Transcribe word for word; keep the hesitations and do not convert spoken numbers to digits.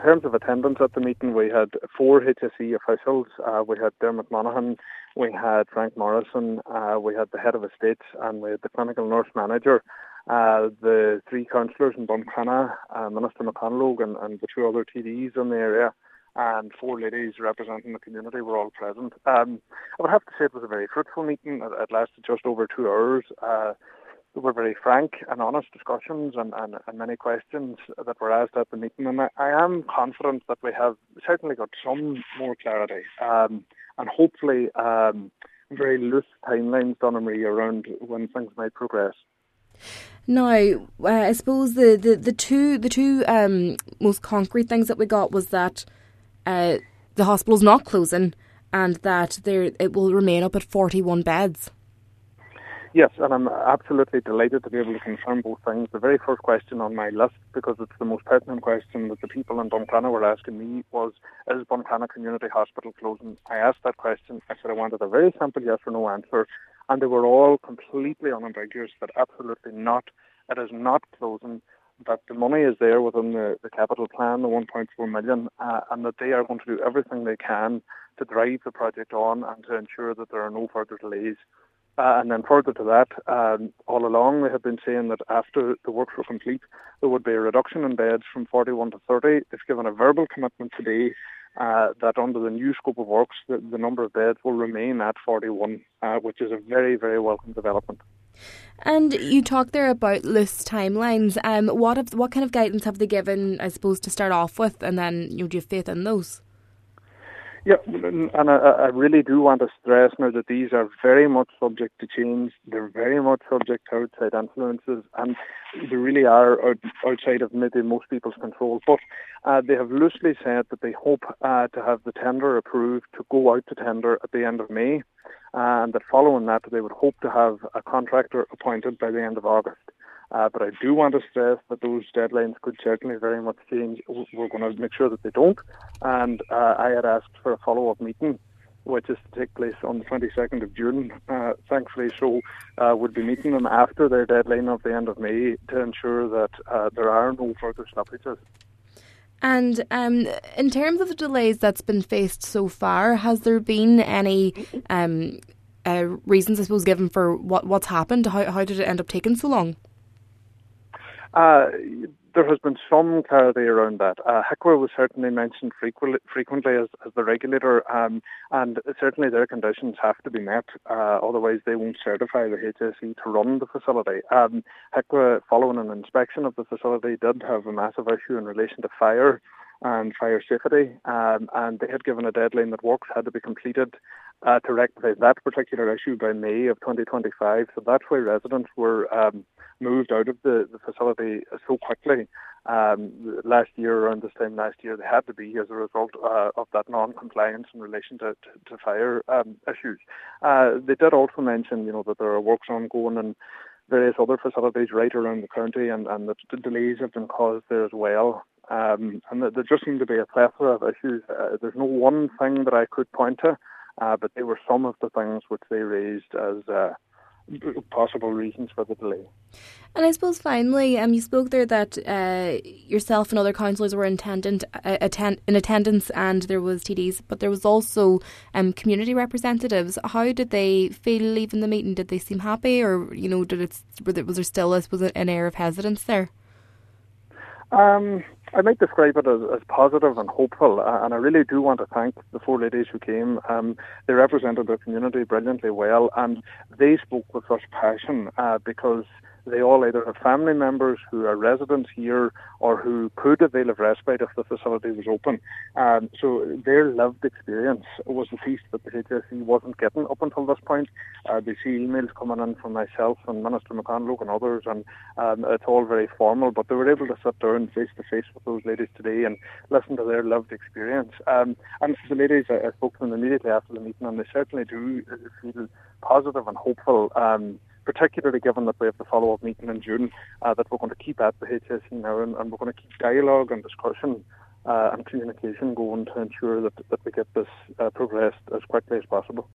In terms of attendance at the meeting, we had four H S E officials. Uh, we had Dermot Monaghan, we had Frank Morrison, uh, we had the head of estates, and we had the clinical nurse manager. Uh, the three councillors in Buncrana, uh, Minister McConalogue and, and the two other T Ds in the area, and four ladies representing the community were all present. Um, I would have to say it was a very fruitful meeting. It, it lasted just over two hours. Uh, There were very frank and honest discussions and, and, and many questions that were asked at the meeting. And I, I am confident that we have certainly got some more clarity um, and hopefully um, very loose timelines, Donna Marie, around when things might progress. Now, uh, I suppose the, the, the two the two um, most concrete things that we got was that uh, the hospital's not closing and that there it will remain up at forty-one beds. Yes, and I'm absolutely delighted to be able to confirm both things. The very first question on my list, because it's the most pertinent question that the people in Buncrana were asking me, was, is Buncrana Community Hospital closing? I asked that question. I said I wanted a very simple yes or no answer, and they were all completely unambiguous that absolutely not. It is not closing, that the money is there within the, the capital plan, the one point four million, uh, and that they are going to do everything they can to drive the project on and to ensure that there are no further delays. Uh, and then further to that, um, all along they have been saying that after the works were complete, there would be a reduction in beds from forty-one to thirty. They've given a verbal commitment today uh, that under the new scope of works, the, the number of beds will remain at forty-one, uh, which is a very, very welcome development. And you talked there about loose timelines. Um, what have, what kind of guidance have they given, I suppose, to start off with, and then you know, do you have faith in those? Yeah, and I, I really do want to stress now that these are very much subject to change. They're very much subject to outside influences, and they really are out, outside of maybe most people's control. But uh, they have loosely said that they hope uh, to have the tender approved to go out to tender at the end of May, uh, and that following that they would hope to have a contractor appointed by the end of August. Uh, but I do want to stress that those deadlines could certainly very much change. We're going to make sure that they don't. And uh, I had asked for a follow-up meeting, which is to take place on the twenty-second of June. Uh, thankfully, so uh, we'll be meeting them after their deadline of the end of May to ensure that uh, there are no further stoppages. And um, in terms of the delays that's been faced so far, has there been any um, uh, reasons, I suppose, given for what, what's happened? How, how did it end up taking so long? Uh, there has been some clarity around that. Uh, H I C W A was certainly mentioned frequently, frequently as, as the regulator, um, and certainly their conditions have to be met, uh, otherwise they won't certify the H S E to run the facility. Um, H I C W A, following an inspection of the facility, did have a massive issue in relation to fire and fire safety, um, and they had given a deadline that works had to be completed uh, to rectify that particular issue by May of twenty twenty-five. So that's why residents were um, moved out of the, the facility so quickly. Um, last year, around this time last year, they had to be as a result uh, of that non-compliance in relation to, to, to fire um, issues. Uh, they did also mention, you know, that there are works ongoing in various other facilities right around the county, and, and that the delays have been caused there as well. Um, and there just seemed to be a plethora of issues. Uh, there's no one thing that I could point to, uh, but they were some of the things which they raised as uh, possible reasons for the delay. And I suppose finally, um, you spoke there that uh, yourself and other councillors were intendant, uh, attend, in attendance, and there was T Ds, but there was also um, community representatives. How did they feel leaving the meeting? Did they seem happy, or you know, did it was there still, I suppose, an air of hesitance there? Um, I might describe it as, as positive and hopeful, uh, and I really do want to thank the four ladies who came. Um, they represented their community brilliantly well, and they spoke with such passion uh, because they all either have family members who are residents here or who could avail of respite if the facility was open. Um, so their lived experience was the piece that the H S E wasn't getting up until this point. Uh, they see emails coming in from myself and Minister McConalogue and others, and um, it's all very formal, but they were able to sit down face-to-face with those ladies today and listen to their lived experience. Um, and the ladies, I, I spoke to them immediately after the meeting, and they certainly do feel positive and hopeful, um, particularly given that we have the follow-up meeting in June, uh, that we're going to keep at the H S E now, and, and we're going to keep dialogue and discussion uh, and communication going to ensure that, that we get this uh, progressed as quickly as possible.